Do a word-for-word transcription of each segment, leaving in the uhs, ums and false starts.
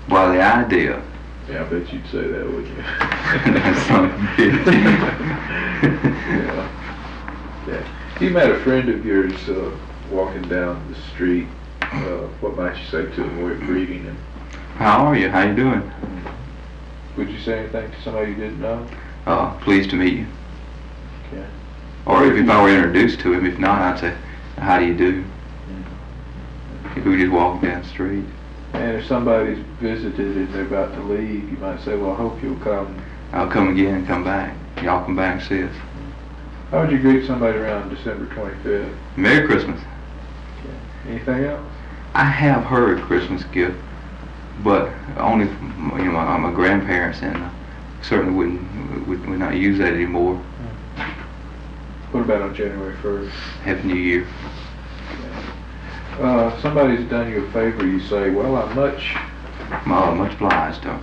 Well, the idea. Yeah, I bet you'd say that, wouldn't you? That's something big. Yeah. Yeah. You met a friend of yours uh, walking down the street. Uh, what might you say to him? We're greeting him. How are you? How you doing? Would you say anything to somebody you didn't know? Uh, pleased to meet you. Okay. Or if, if I were introduced to him, if not, I'd say, how do you do? If we were just walking down the street. And if somebody's visited and they're about to leave, you might say, well, I hope you'll come. I'll come again and come back. Y'all come back and see us. How would you greet somebody around December twenty-fifth? Merry Christmas. Okay. Anything else? I have heard Christmas gift, but only from, you know, my, my grandparents, and uh, certainly wouldn't would, would not use that anymore. What about on January first? Happy New Year. Uh, somebody's done you a favor, you say, well, I'm much... Uh, much obliged, though.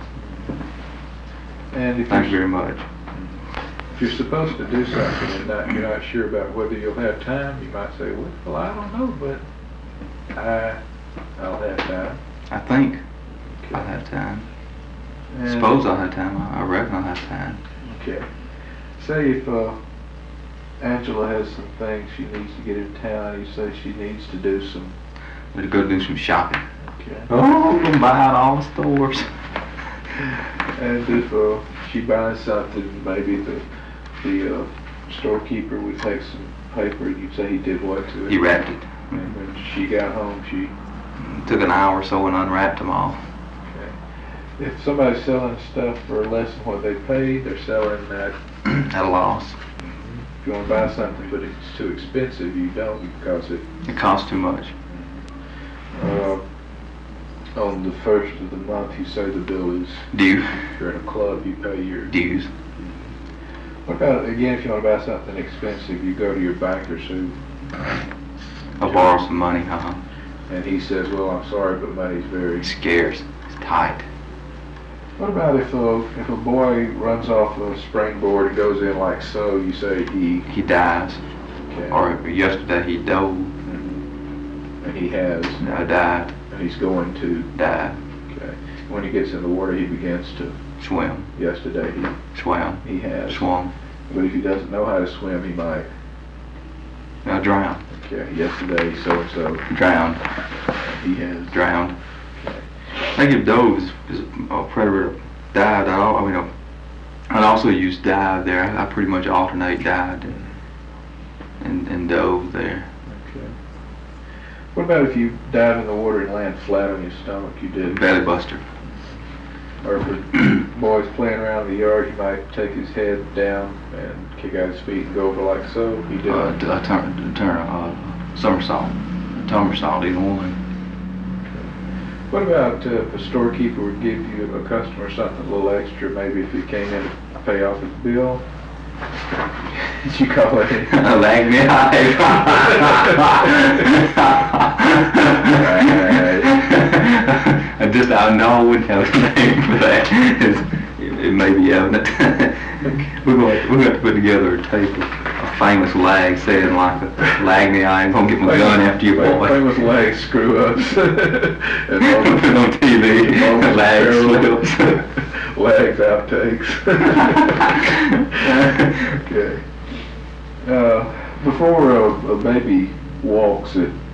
And if Thank you you're, very much. if you're supposed to do something and not, you're not sure about whether you'll have time, you might say, well, well I don't know, but I, I'll have time. I think Okay. I'll have time. And Suppose I'll have time. I I reckon I'll have time. Okay. Say if uh, Angela has some things she needs to get in town, you say she needs to do some... Let's go do some shopping. Okay. Oh, we'll buy out all the stores. And if uh, she buys something, maybe the the uh, storekeeper would take some paper and you'd say he did what to it? He wrapped it. And when she got home, she... Took an hour or so and unwrapped them all. Okay. If somebody's selling stuff for less than what they paid, they're selling that... At a loss. If you want to buy something but it's too expensive, you don't because it... It costs too much. Uh, on the first of the month, you say the bill is... Due. If you're in a club, you pay your... Dues. What about, again, if you want to buy something expensive, you go to your banker, who... I'll borrow some money, huh? And he says, well, I'm sorry, but money's very... It's scarce. It's tight. What about if a, if a boy runs off a springboard and goes in like so, you say he... He dies. Okay. Or yesterday he dove. And he has... I died. And he's going to... Died. Okay. When he gets in the water, he begins to... Swim. Yesterday he... Swam. He has. Swum. But if he doesn't know how to swim, he might... Now drowned. Okay. Yesterday, so-and-so... Drowned. He has... Drowned. Okay. I think if dove is, is a predator, dived, I, I mean, I'd also use dive there. I, I pretty much alternate dived and, and, and dove there. Okay. What about if you dive in the water and land flat on your stomach? You did. Belly buster. Or if a boy's playing around the yard, he might take his head down and kick out his feet and go over like so. He did. Uh, a turn, turn, uh, somersault, somersault, either one. What about uh, if a storekeeper would give you a customer something a little extra, maybe if he came in to pay off his bill? Did you call it? Lag me high. I just, I know I wouldn't have a name for that. It's, it, it may be evident. We're going, to, we're going to put together a tape of a famous lag saying like a lag me high. I'm going to get my gun after you, boy. Famous lag screw-ups. And all the, put it on T V. Lag slips. Lags outtakes. Okay. Uh, before a, a baby walks at